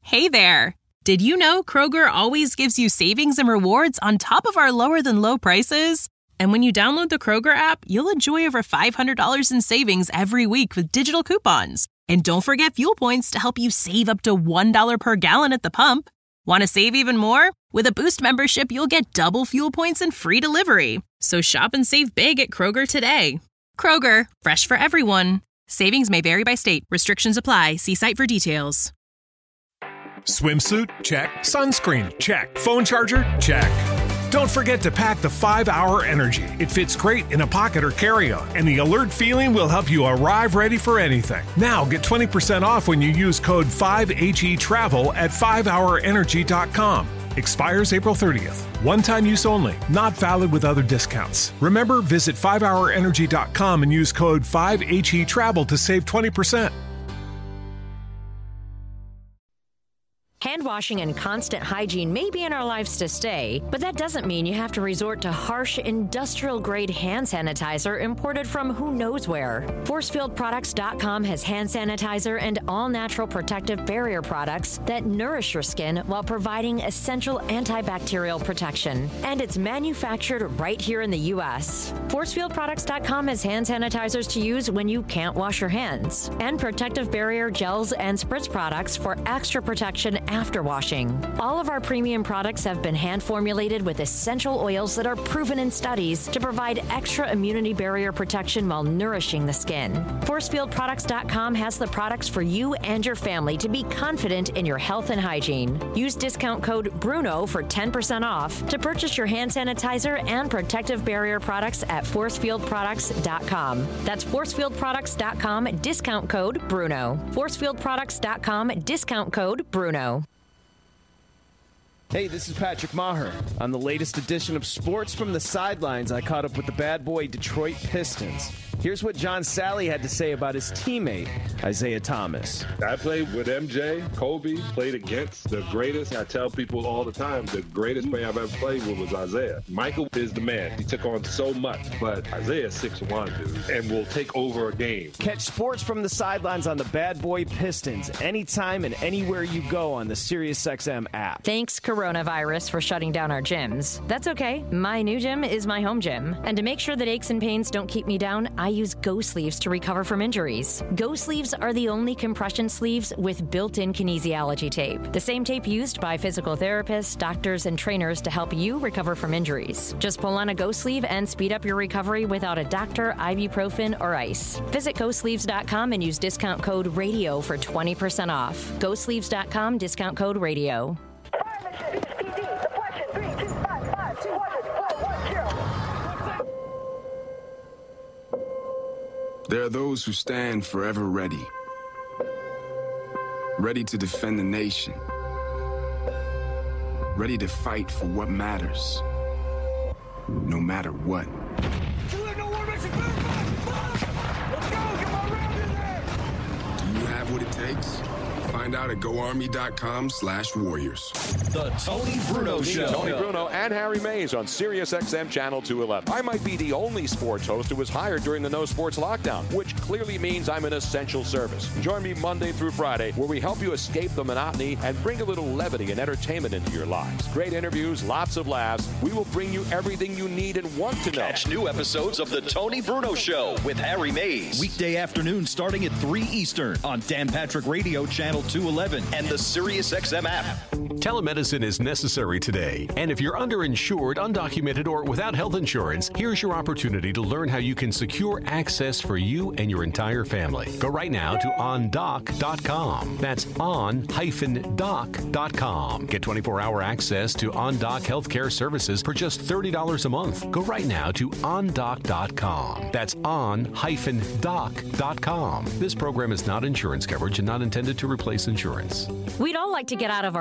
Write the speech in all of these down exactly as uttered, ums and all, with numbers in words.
Hey there! Did you know Kroger always gives you savings and rewards on top of our lower-than-low prices? And when you download the Kroger app, you'll enjoy over five hundred dollars in savings every week with digital coupons. And don't forget fuel points to help you save up to one dollar per gallon at the pump. Want to save even more? With a Boost membership, you'll get double fuel points and free delivery. So shop and save big at Kroger today. Kroger, fresh for everyone. Savings may vary by state. Restrictions apply. See site for details. Swimsuit? Check. Sunscreen? Check. Phone charger? Check. Don't forget to pack the five hour Energy. It fits great in a pocket or carry-on, and the alert feeling will help you arrive ready for anything. Now get twenty percent off when you use code five H E travel at five hour energy dot com. Expires April thirtieth. One-time use only. Not valid with other discounts. Remember, visit five hour energy dot com and use code five H E travel to save twenty percent. Hand washing and constant hygiene may be in our lives to stay, but that doesn't mean you have to resort to harsh, industrial-grade hand sanitizer imported from who knows where. force field products dot com has hand sanitizer and all-natural protective barrier products that nourish your skin while providing essential antibacterial protection. And it's manufactured right here in the U S force field products dot com has hand sanitizers to use when you can't wash your hands, and protective barrier gels and spritz products for extra protection after washing. All of our premium products have been hand formulated with essential oils that are proven in studies to provide extra immunity barrier protection while nourishing the skin. force field products dot com has the products for you and your family to be confident in your health and hygiene. Use discount code BRUNO for ten percent off to purchase your hand sanitizer and protective barrier products at force field products dot com. That's force field products dot com, discount code BRUNO. force field products dot com, discount code BRUNO. Hey, this is Patrick Maher. On the latest edition of Sports from the Sidelines, I caught up with the bad boy Detroit Pistons. Here's what John Sally had to say about his teammate, Isaiah Thomas. I played with M J, Kobe, played against the greatest. I tell people all the time, the greatest player I've ever played with was Isaiah. Michael is the man. He took on so much, but Isaiah's six one, dude, and will take over a game. Catch Sports from the Sidelines on the Bad Boy Pistons anytime and anywhere you go on the SiriusXM app. Thanks, coronavirus, for shutting down our gyms. That's okay. My new gym is my home gym. And to make sure that aches and pains don't keep me down, I use Go Sleeves to recover from injuries. Go Sleeves are the only compression sleeves with built-in kinesiology tape. The same tape used by physical therapists, doctors, and trainers to help you recover from injuries. Just pull on a Go Sleeve and speed up your recovery without a doctor, ibuprofen, or ice. Visit go sleeves dot com and use discount code RADIO for twenty percent off. go sleeves dot com, discount code RADIO. There are those who stand forever ready, ready to defend the nation, ready to fight for what matters, no matter what. Do you have what it takes? Find out at go army dot com slash warriors. The Tony Bruno Show. Tony Bruno and Harry Mays on SiriusXM Channel two eleven. I might be the only sports host who was hired during the no sports lockdown, which clearly means I'm an essential service. Join me Monday through Friday, where we help you escape the monotony and bring a little levity and entertainment into your lives. Great interviews, lots of laughs. We will bring you everything you need and want to know. Catch new episodes of The Tony Bruno Show with Harry Mays. Weekday afternoon starting at three Eastern on Dan Patrick Radio Channel two eleven and the SiriusXM app. Telemedicine is necessary today, and if you're underinsured, undocumented, or without health insurance, here's your opportunity to learn how you can secure access for you and your entire family. Go right now to on doc dot com. That's on dash doc dot com. Get twenty-four hour access to OnDoc healthcare services for just thirty dollars a month. Go right now to on doc dot com. That's on dash doc dot com. This program is not insurance coverage and not intended to replace insurance. We'd all like to get out of our homes a bit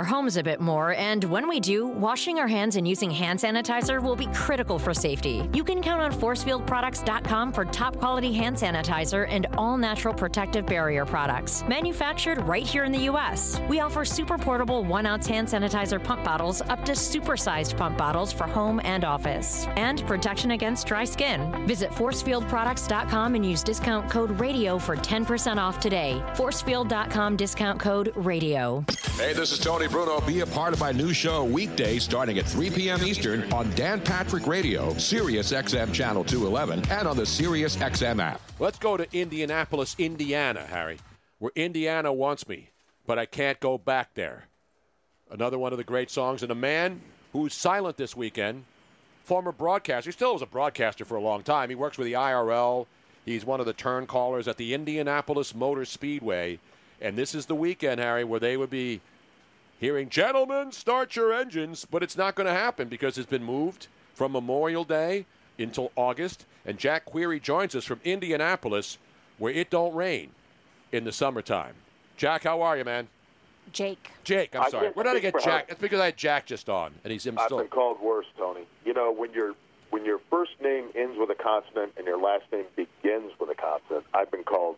bit more, and when we do, washing our hands and using hand sanitizer will be critical for safety. You can count on force field products dot com for top-quality hand sanitizer and all-natural protective barrier products, manufactured right here in the U S. We offer super portable one-ounce hand sanitizer pump bottles up to super-sized pump bottles for home and office, and protection against dry skin. Visit force field products dot com and use discount code RADIO for ten percent off today. force field dot com discount code RADIO. Hey, this is Tony Bruno. Be a part of my new show weekdays starting at three p.m. Eastern on Dan Patrick Radio, Sirius X M Channel two eleven, and on the Sirius X M app. Let's go to Indianapolis, Indiana, Harry, where Indiana wants me, but I can't go back there. Another one of the great songs, and a man who's silent this weekend, former broadcaster. He still was a broadcaster for a long time. He works with the I R L. He's one of the turn callers at the Indianapolis Motor Speedway. And this is the weekend, Harry, where they would be hearing, gentlemen, start your engines. But it's not going to happen because it's been moved from Memorial Day until August. And Jack Query joins us from Indianapolis, where it don't rain in the summertime. Jack, how are you, man? Jake. Jake, I'm I sorry. think- We're not I to get think Jack. That's because I had Jack just on, and he's him I've still. been called worse, Tony. You know, when your when your first name ends with a consonant and your last name begins with a consonant, I've been called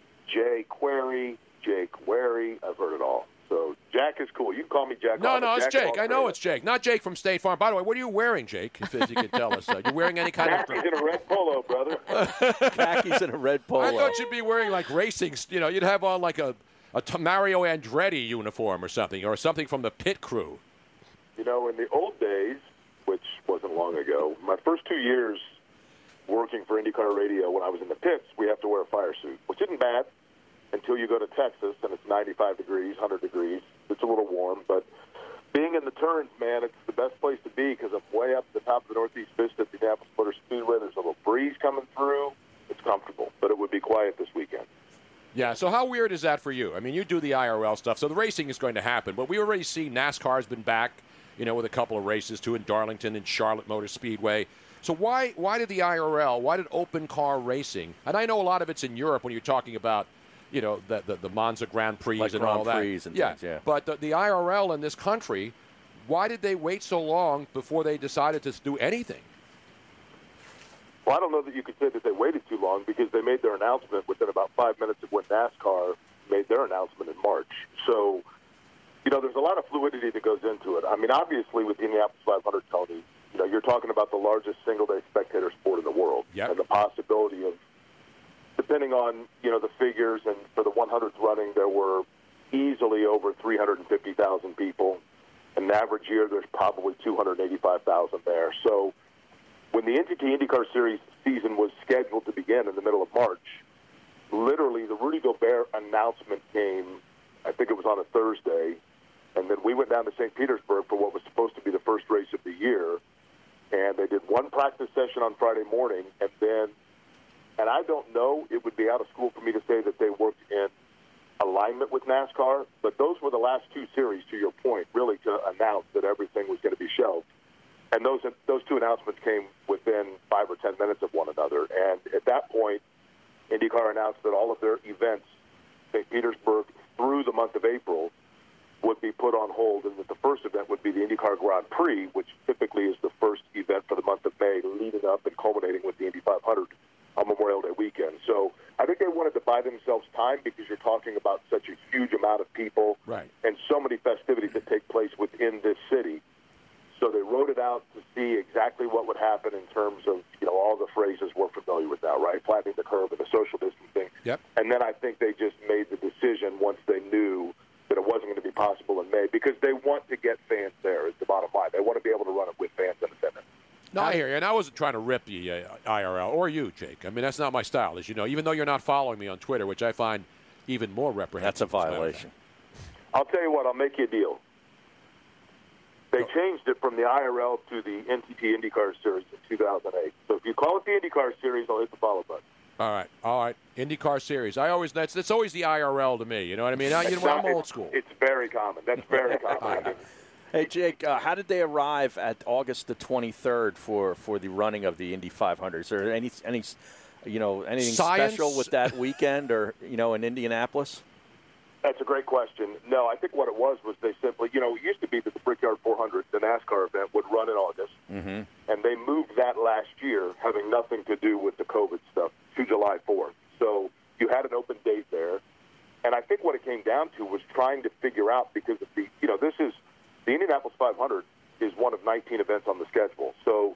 Jay Query, Jake Wary. I've heard it all. So Jack is cool. You can call me Jack. No, no, it's Jack Jake. I know it's Jake. Not Jake from State Farm. By the way, what are you wearing, Jake, if, if you could tell us? Uh, you're wearing any kind of... Khakis in a red polo, brother. Khakis in a red polo. I thought you'd be wearing, like, racing... You know, you'd have on, like, a, a t- Mario Andretti uniform or something, or something from the pit crew. You know, in the old days, which wasn't long ago, my first two years working for IndyCar Radio when I was in the pits, we have to wear a fire suit, which isn't bad until you go to Texas and it's ninety-five degrees, one hundred degrees. It's a little warm, but being in the turns, man, it's the best place to be because I'm way up at the top of the Northeast Vista at the Indianapolis Motor Speedway. There's a little breeze coming through. It's comfortable, but it would be quiet this weekend. Yeah, so how weird is that for you? I mean, you do the I R L stuff, so the racing is going to happen, but we already see NASCAR's been back, you know, with a couple of races, too, in Darlington and Charlotte Motor Speedway. So why why did the I R L, why did open car racing, and I know a lot of it's in Europe when you're talking about, you know, the the, the Monza Grand Prix Like and Grand all that. Prix and yeah. things, yeah. But the, the I R L in this country, why did they wait so long before they decided to do anything? Well, I don't know that you could say that they waited too long because they made their announcement within about five minutes of when NASCAR made their announcement in March. So, you know, there's a lot of fluidity that goes into it. I mean, obviously with the Indianapolis five hundred, Tony, you know, you're talking about the largest single-day spectator sport in the world. Yep. And the possibility of, depending on, you know, the figures, and for the one hundredth running, there were easily over three hundred fifty thousand people. In an average year, there's probably two hundred eighty-five thousand there. So when the N T T IndyCar Series season was scheduled to begin in the middle of March, literally the Rudy Gobert announcement came, I think it was on a Thursday, and then we went down to Saint Petersburg for what was supposed to be the first race of the year, and they did one practice session on Friday morning, and then, and I don't know, it would be out of school for me to say that they worked in alignment with NASCAR, but those were the last two series, to your point, really to announce that everything was going to be shelved. And those those two announcements came within five or ten minutes of one another. And at that point, IndyCar announced that all of their events, Saint Petersburg through the month of April, would be put on hold, and that the first event would be the IndyCar Grand Prix, which typically is the first event for the month of May, leading up and culminating with the Indy five hundred on Memorial Day weekend. So I think they wanted to buy themselves time because you're talking about such a huge amount of people right. and so many festivities that take place within this city. So they wrote it out to see exactly what would happen in terms of, you know, all the phrases we're familiar with now, right? Flattening the curve and the social distancing. Yep. And then I think they just made the decision once they knew that it wasn't going to be possible in May because they want to get fans there is the bottom line. They want to be able to run it with fans in attendance. No, I hear you, and I wasn't trying to rip the uh, I R L, or you, Jake. I mean, that's not my style, as you know, even though you're not following me on Twitter, which I find even more reprehensible. That's a violation. I'll tell you what, I'll make you a deal. They changed it from the I R L to the N T T IndyCar Series in two thousand eight. So if you call it the IndyCar Series, I'll hit the follow button. All right, all right. IndyCar Series. I always that's that's always the I R L to me. You know what I mean? I, you know, I'm old school. It's very common. That's very common. Hey, Jake, uh, how did they arrive at August the twenty-third for, for the running of the Indy five hundred? Is there any any you know anything Science? special with that weekend or you know in Indianapolis? That's a great question. No, I think what it was was they simply, you know, it used to be the that the, you know, this is, the Indianapolis five hundred is one of nineteen events on the schedule. So,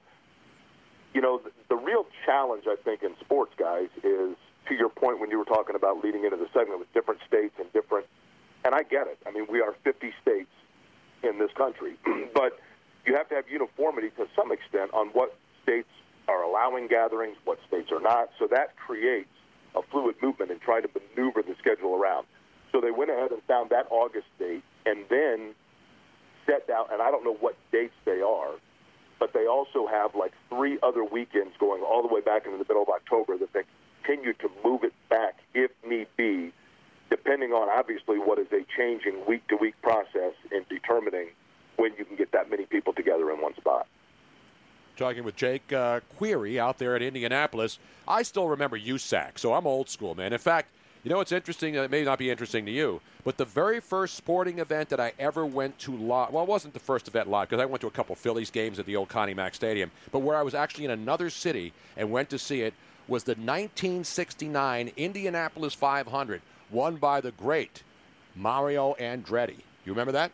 you know, the, the real challenge, I think, in sports, guys, is, to your point when you were talking about leading into the segment with different states and different, and I get it. I mean, we are fifty states in this country, but you have to have uniformity to some extent on what states are allowing gatherings, what states are not. So that creates a fluid movement and try to maneuver the schedule around. So they went ahead and found that August date and then set down, and I don't know what dates they are, but they also have like three other weekends going all the way back into the middle of October that they continue to move it back if need be, depending on obviously what is a changing week-to-week process in determining when you can get that many people together in one spot. Talking with Jake uh, Query out there at Indianapolis. I still remember U S A C, so I'm old school, man. In fact, you know what's interesting? It may not be interesting to you, but the very first sporting event that I ever went to live, well, it wasn't the first event live because I went to a couple Phillies games at the old Connie Mack Stadium, but where I was actually in another city and went to see it was the nineteen sixty-nine Indianapolis five hundred, won by the great Mario Andretti. You remember that?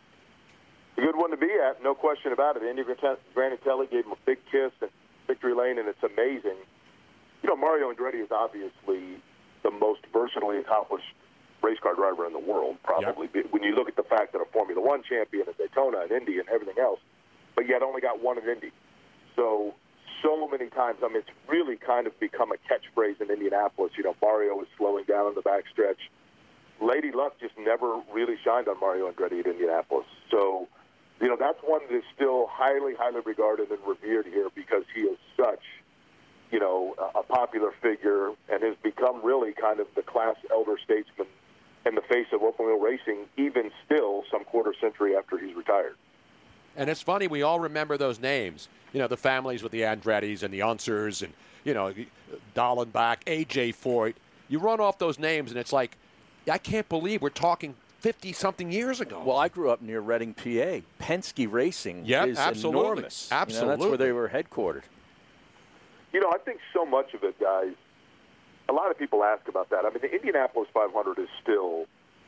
A good one to be at, no question about it. Andy Granatelli gave him a big kiss at victory lane, and it's amazing. You know, Mario Andretti is obviously the most versatily accomplished race car driver in the world, probably. Yep. When you look at the fact that a Formula One champion at Daytona and Indy and everything else, but yet only got one at Indy. So, so many times, I mean, it's really kind of become a catchphrase in Indianapolis. You know, Mario is slowing down in the backstretch. Lady Luck just never really shined on Mario Andretti at Indianapolis. So, you know, that's one that is still highly, highly regarded and revered here because he is such, you know, a popular figure and has become really kind of the class elder statesman in the face of open wheel racing, even still some quarter century after he's retired. And it's funny, we all remember those names. You know, the families with the Andrettis and the Unsers and, you know, Dallenbach, A J Foyt. You run off those names and it's like, I can't believe we're talking fifty-something years ago. Well, I grew up near Reading, P A. Penske Racing yep, is absolutely. enormous. Absolutely. You know, that's where they were headquartered. You know, I think so much of it, guys, a lot of people ask about that. I mean, the Indianapolis five hundred is still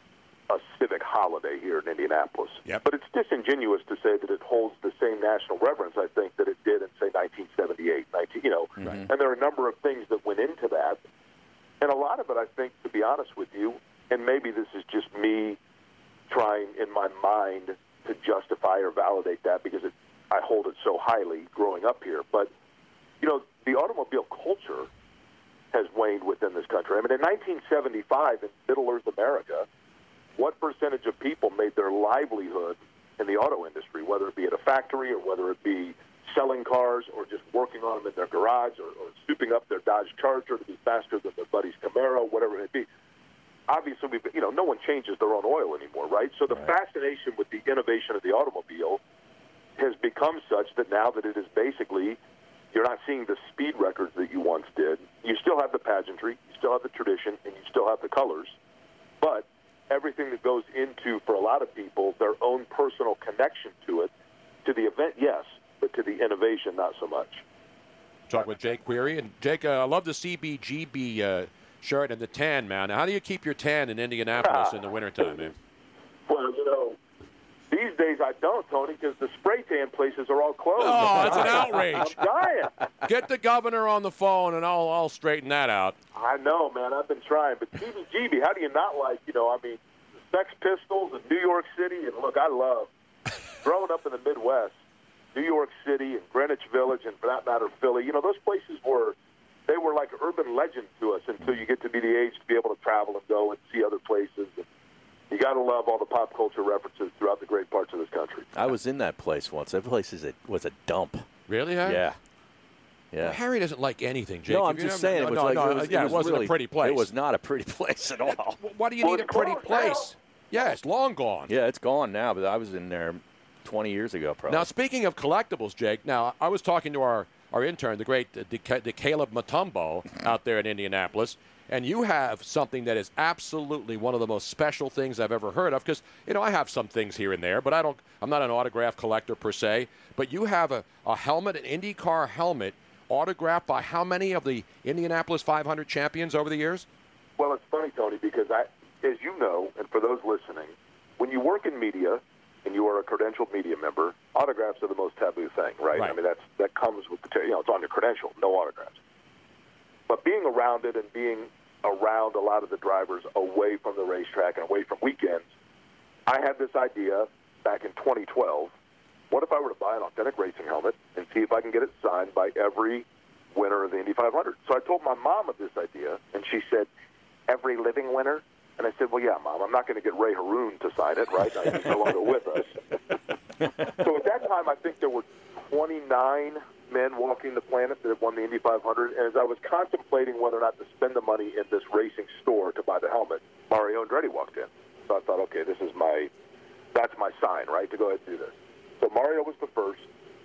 a civic holiday here in Indianapolis. Yep. But it's disingenuous to say that it holds the same national reverence, I think, that it did in, say, nineteen seventy-eight. nineteen, you know, mm-hmm. And there are a number of things that went into that. And a lot of it, I think, to be honest with you, and maybe this is just me trying in my mind to justify or validate that because it, I hold it so highly growing up here. But, you know, the automobile culture has waned within this country. I mean, in nineteen seventy-five in Middle Earth America, what percentage of people made their livelihood in the auto industry, whether it be at a factory or whether it be selling cars or just working on them in their garage or, or souping up their Dodge Charger to be faster than their buddy's Camaro, whatever it may be. Obviously, we've, you know, no one changes their own oil anymore, right? So the right. fascination with the innovation of the automobile has become such that now that it is basically, you're not seeing the speed records that you once did. You still have the pageantry, you still have the tradition, and you still have the colors. But everything that goes into, for a lot of people, their own personal connection to it, to the event, yes, but to the innovation, not so much. Talk with Jake Query. And, Jake, uh, I love the C B G B uh, shirt and the tan, man. How do you keep your tan in Indianapolis in the wintertime, man? Well, you know, these days I don't, Tony, because the spray tan places are all closed. Oh, it's an outrage. I'm dying. Get the governor on the phone, and I'll, I'll straighten that out. I know, man. I've been trying. But C B G B, how do you not like, you know, I mean, the Sex Pistols in New York City? And, look, I love growing up in the Midwest, New York City and Greenwich Village, and for that matter, Philly. You know, those places were, they were like urban legends to us until you get to be the age to be able to travel and go and see other places. And you got to love all the pop culture references throughout the great parts of this country. I was in that place once. That place is a, was a dump. Really, Harry? Yeah. Yeah. Well, Harry doesn't like anything, Jake. No, I'm just saying no, it was no, like no, it was, yeah, it, was it wasn't really, a pretty place. It was not a pretty place at all. Why do you well, need a pretty place? Now. Yeah, it's long gone. Yeah, it's gone now, but I was in there twenty years ago, probably. Now, speaking of collectibles, Jake, now, I was talking to our, our intern, the great uh, De- De- Caleb Mutombo out there in Indianapolis, and you have something that is absolutely one of the most special things I've ever heard of, because, you know, I have some things here and there, but I don't, I'm not an autograph collector per se, but you have a, a helmet, an IndyCar helmet, autographed by how many of the Indianapolis five hundred champions over the years? Well, it's funny, Tony, because I, as you know, and for those listening, when you work in media, and you are a credentialed media member, autographs are the most taboo thing, right? Right. I mean, that's that comes with the, you know, it's on your credential, no autographs. But being around it and being around a lot of the drivers away from the racetrack and away from weekends, I had this idea back in twenty twelve. What if I were to buy an authentic racing helmet and see if I can get it signed by every winner of the Indy five hundred? So I told my mom of this idea, and she said, every living winner? And I said, well, yeah, Mom, I'm not going to get Ray Haroon to sign it, right? He's no longer with us. So at that time, I think there were twenty-nine men walking the planet that had won the Indy five hundred. And as I was contemplating whether or not to spend the money in this racing store to buy the helmet, Mario Andretti walked in. So I thought, okay, this is my, that's my sign, right, to go ahead and do this. So Mario was the first,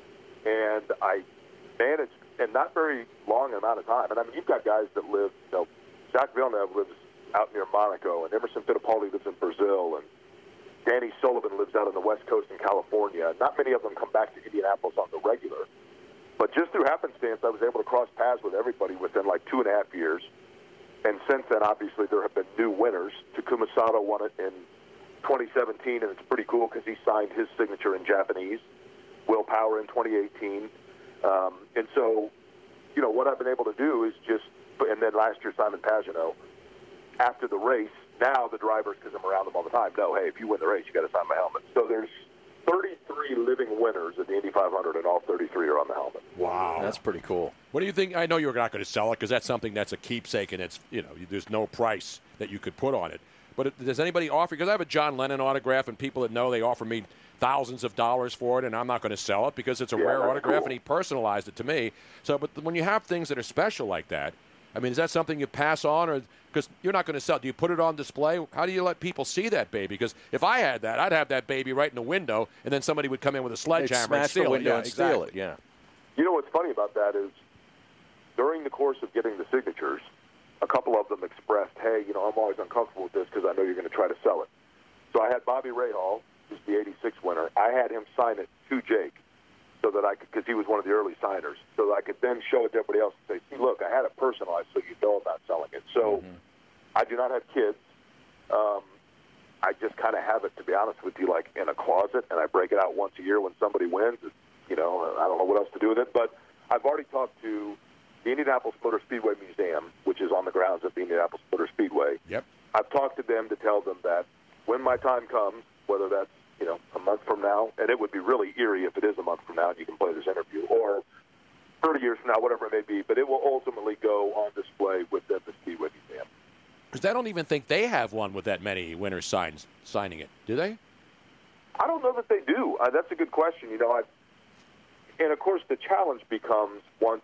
and I managed, and not very long amount of time. And I mean, you've got guys that live, you know, Jacques Villeneuve lives out near Monaco, and Emerson Fittipaldi lives in Brazil, and Danny Sullivan lives out on the West Coast in California. Not many of them come back to Indianapolis on the regular. But just through happenstance, I was able to cross paths with everybody within like two and a half years. And since then, obviously, there have been new winners. Takuma Sato won it in twenty seventeen, and it's pretty cool because he signed his signature in Japanese. Will Power in twenty eighteen. Um, and so, you know, what I've been able to do is just, and then last year, Simon Pagenaud, after the race, now the drivers, because I'm around them all the time, know, hey, if you win the race, you got to sign my helmet. So there's thirty-three living winners at the Indy five hundred, and all thirty-three are on the helmet. Wow. That's pretty cool. What do you think? I know you're not going to sell it because that's something that's a keepsake, and it's, you know, there's no price that you could put on it. But does anybody offer? Because I have a John Lennon autograph, and people that know, they offer me thousands of dollars for it, and I'm not going to sell it because it's a Yeah, rare that's autograph, cool. and he personalized it to me. So, but when you have things that are special like that, I mean, is that something you pass on, or because you're not going to sell it? Do you put it on display? How do you let people see that baby? Because if I had that, I'd have that baby right in the window, and then somebody would come in with a sledgehammer smash and steal the window it. Yeah, and exactly. steal it, yeah. You know what's funny about that is during the course of getting the signatures, a couple of them expressed, hey, you know, I'm always uncomfortable with this because I know you're going to try to sell it. So I had Bobby Rahal, who's the eighty-six winner. I had him sign it to Jake so that I could, because he was one of the early signers, so that I could then show it to everybody else and say, see, look, I had it personalized so you know I'm not selling it. So mm-hmm. I do not have kids. Um, I just kind of have it, to be honest with you, like in a closet, and I break it out once a year when somebody wins. It's, you know, I don't know what else to do with it. But I've already talked to the Indianapolis Motor Speedway Museum, which is on the grounds of the Indianapolis Motor Speedway. Yep. I've talked to them to tell them that when my time comes, whether that's, you know, a month from now, and it would be really eerie if it is a month from now and you can play this interview, or thirty years from now, whatever it may be, but it will ultimately go on display within the Speedway Museum. Because I don't even think they have one with that many winners signs, signing it, do they? I don't know that they do. Uh, that's a good question. You know, I, and of course the challenge becomes once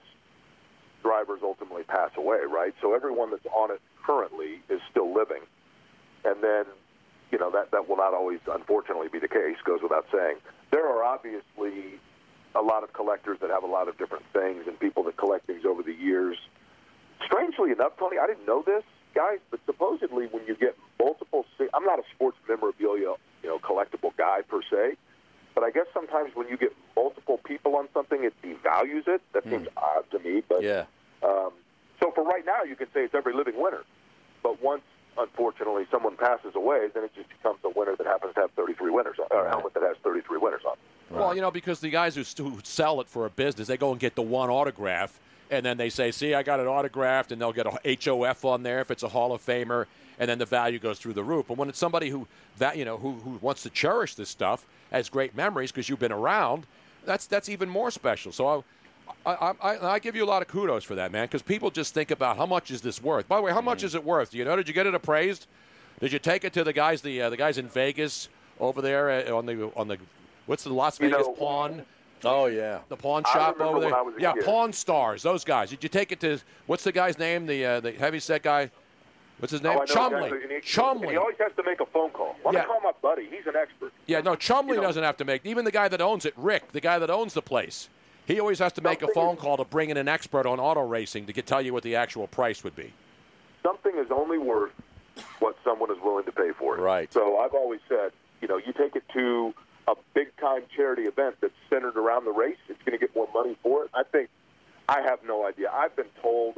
drivers ultimately pass away, right? So everyone that's on it currently is still living. And then, you know, that, that will not always, unfortunately, be the case, goes without saying. There are obviously a lot of collectors that have a lot of different things and people that collect things over the years. Strangely enough, Tony, I didn't know this, guys, but supposedly when you get multiple – I'm not a sports memorabilia, you know, collectible guy per se, but I guess sometimes when you get multiple people on something, it devalues it. That seems mm. odd to me. But, yeah. Um, so for right now, you can say it's every living winner. But once, unfortunately, someone passes away, then it just becomes a winner that happens to have thirty-three winners on, or a helmet that has thirty-three winners on. Right. Well, you know, because the guys who, who sell it for a business, they go and get the one autograph, and then they say, see, I got it autographed, and they'll get a H O F on there if it's a Hall of Famer, and then the value goes through the roof. But when it's somebody who, that you know, who, who wants to cherish this stuff, has great memories because you've been around, that's that's even more special. So I, I, I, I give you a lot of kudos for that, man, because people just think about how much is this worth. By the way, how much is it worth? Do you know? Did you get it appraised? Did you take it to the guys, the uh, the guys in Vegas over there uh, on the on the what's the Las Vegas you know, pawn? Oh yeah, the pawn I shop remember over there. when I was a Yeah, kid. Pawn Stars. Those guys. Did you take it to what's the guy's name? The uh, the heavyset guy. What's his name? Oh, I know Chumley. exactly. And he, Chumley. and he always has to make a phone call. Why don't Yeah. I call my buddy? He's an expert. Yeah, no, Chumley You know- doesn't have to make. Even the guy that owns it, Rick, the guy that owns the place, he always has to make a Something phone is- call to bring in an expert on auto racing to get, tell you what the actual price would be. Something is only worth what someone is willing to pay for it. Right. So I've always said, you know, you take it to a big-time charity event that's centered around the race, it's going to get more money for it. I think, I have no idea. I've been told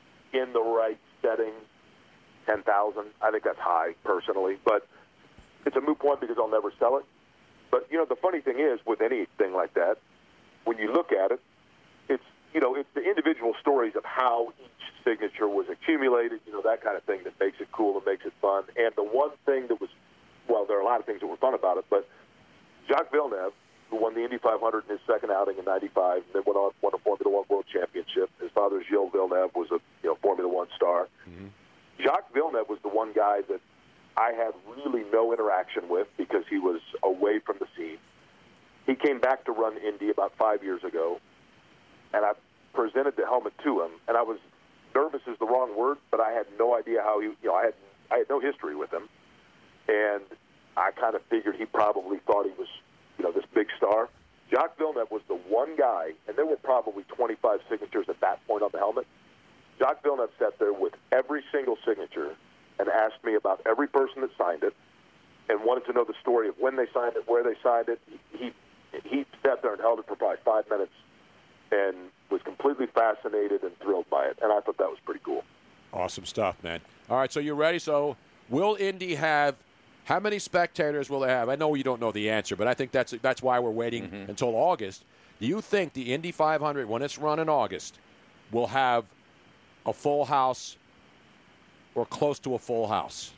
in the right setting, ten thousand. I think that's high, personally. But it's a moot point because I'll never sell it. But, you know, the funny thing is, with anything like that, when you look at it, it's, you know, it's the individual stories of how each signature was accumulated, you know, that kind of thing that makes it cool and makes it fun. And the one thing that was, well, there are a lot of things that were fun about it, but Jacques Villeneuve, who won the Indy five hundred in his second outing in ninety-five, then went on won a Formula One World Championship. His father, Gilles Villeneuve, was a you know Formula One star. Mm-hmm. Jacques Villeneuve was the one guy that I had really no interaction with because he was away from the scene. He came back to run Indy about five years ago, and I presented the helmet to him, and I was nervous is the wrong word, but I had no idea how he, you know, I had I had no history with him, and I kind of figured he probably thought he was, you know, this big star. Jacques Villeneuve was the one guy, and there were probably twenty-five signatures at that point on the helmet. Jacques Villeneuve sat there with every single signature and asked me about every person that signed it and wanted to know the story of when they signed it, where they signed it. He he sat there and held it for probably five minutes and was completely fascinated and thrilled by it, and I thought that was pretty cool. Awesome stuff, man. All right, so you ready? So will Indy have – how many spectators will they have? I know you don't know the answer, but I think that's that's why we're waiting mm-hmm. until August. Do you think the Indy five hundred, when it's run in August, will have a full house or close to a full house?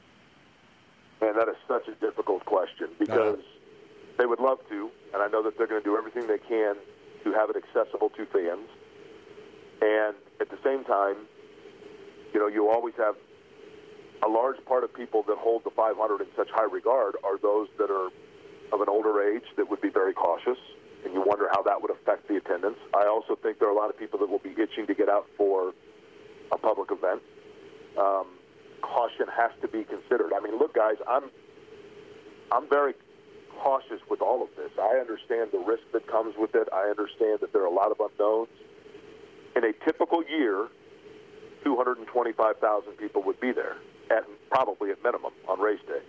Man, that is such a difficult question because uh, they would love to, and I know that they're going to do everything they can to have it accessible to fans. And at the same time, you know, you always have a large part of people that hold the five hundred in such high regard are those that are of an older age that would be very cautious, and you wonder how that would affect the attendance. I also think there are a lot of people that will be itching to get out for a public event. Um, caution has to be considered. I mean, look, guys, I'm I'm very cautious with all of this. I understand the risk that comes with it. I understand that there are a lot of unknowns. In a typical year, two hundred twenty-five thousand people would be there, at probably at minimum, on race day.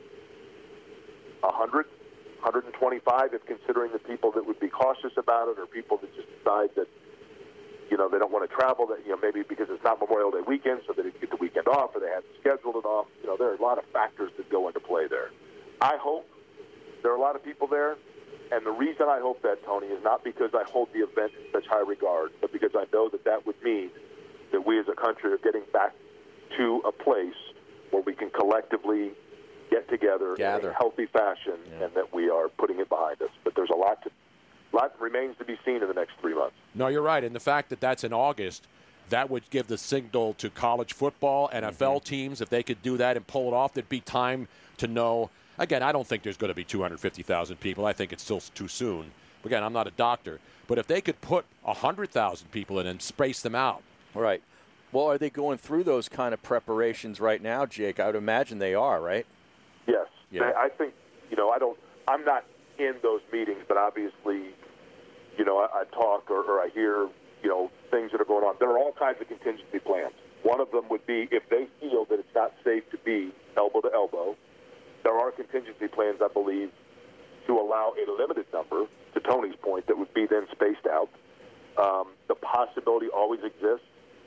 one hundred, one hundred twenty-five, if considering the people that would be cautious about it or people that just decide that, you know, they don't want to travel, that, you know, maybe because it's not Memorial Day weekend, so they didn't get the weekend off or they hadn't scheduled it off. You know, there are a lot of factors that go into play there. I hope there are a lot of people there, and the reason I hope that, Tony, is not because I hold the event in such high regard, but because I know that that would mean that we as a country are getting back to a place where we can collectively get together Gather. in a healthy fashion, yeah. and that we are putting it behind us. But there's a lot to, lot remains to be seen in the next three months. No, you're right. And the fact that that's in August, that would give the signal to college football, N F L mm-hmm. teams. If they could do that and pull it off, there'd be time to know. Again, I don't think there's going to be two hundred fifty thousand people. I think it's still too soon. Again, I'm not a doctor. But if they could put one hundred thousand people in and space them out. Right. Well, are they going through those kind of preparations right now, Jake? I would imagine they are, right? Yes. Yeah. I think, you know, I don't, I'm not in those meetings, but obviously, you know, I, I talk or, or I hear, you know, things that are going on. There are all kinds of contingency plans. One of them would be if they feel that it's not safe to be elbow to elbow, there are contingency plans, I believe, to allow a limited number, to Tony's point, that would be then spaced out. Um, the possibility always exists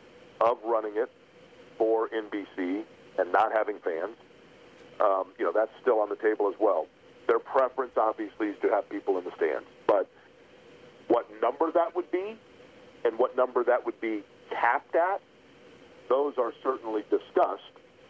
of running it for N B C and not having fans. Um, you know, that's still on the table as well. Their preference, obviously, is to have people in the stands. But what number that would be and what number that would be capped at, those are certainly discussed,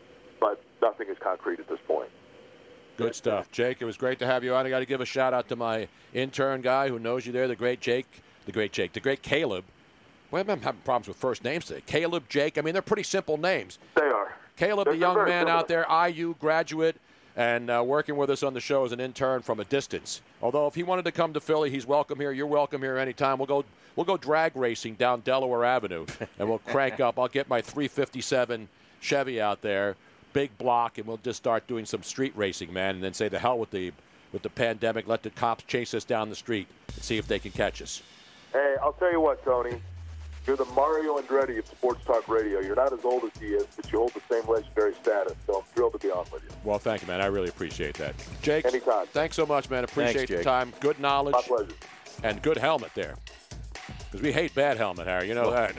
but nothing is concrete at this point. Good stuff. Jake, it was great to have you on. I got to give a shout-out to my intern guy who knows you there, the great Jake, the great Jake, the great Caleb. Well, I'm having problems with first names today. Caleb, Jake, I mean, they're pretty simple names. They are. Caleb, they're, the young man similar. out there, I U graduate, and uh, working with us on the show as an intern from a distance. Although if he wanted to come to Philly, he's welcome here. You're welcome here anytime. We'll go we'll go drag racing down Delaware Avenue, and we'll crank up. I'll get my three fifty-seven Chevy out there, big block, and we'll just start doing some street racing, man, and then say the hell with the with the pandemic. Let the cops chase us down the street and see if they can catch us. Hey, I'll tell you what, Tony. You're the Mario Andretti of Sports Talk Radio. You're not as old as he is, but you hold the same legendary status, so I'm thrilled to be on with you. Well, thank you, man. I really appreciate that. Jake, anytime. Thanks so much, man. Appreciate thanks, the time. Good knowledge. My pleasure. And good helmet there. Because we hate bad helmet, Harry. You know that.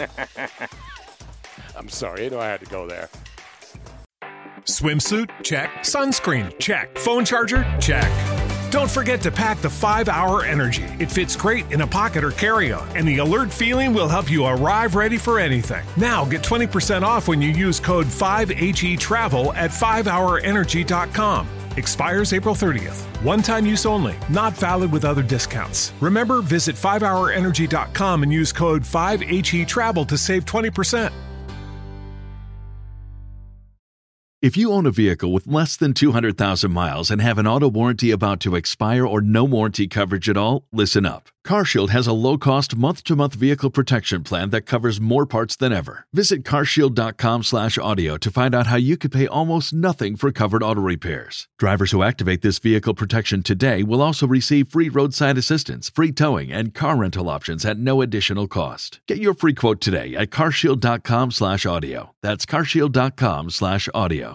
I'm sorry. You know I had to go there. Swimsuit? Check. Sunscreen? Check. Phone charger? Check. Don't forget to pack the five hour Energy. It fits great in a pocket or carry-on, and the alert feeling will help you arrive ready for anything. Now get twenty percent off when you use code five H E travel at five hour energy dot com. Expires April thirtieth. One-time use only. Not valid with other discounts. Remember, visit five hour energy dot com and use code five H E travel to save twenty percent. If you own a vehicle with less than two hundred thousand miles and have an auto warranty about to expire or no warranty coverage at all, listen up. CarShield has a low-cost month-to-month vehicle protection plan that covers more parts than ever. Visit carshield.com slash audio to find out how you could pay almost nothing for covered auto repairs. Drivers who activate this vehicle protection today will also receive free roadside assistance, free towing, and car rental options at no additional cost. Get your free quote today at carshield.com slash audio. That's carshield.com slash audio.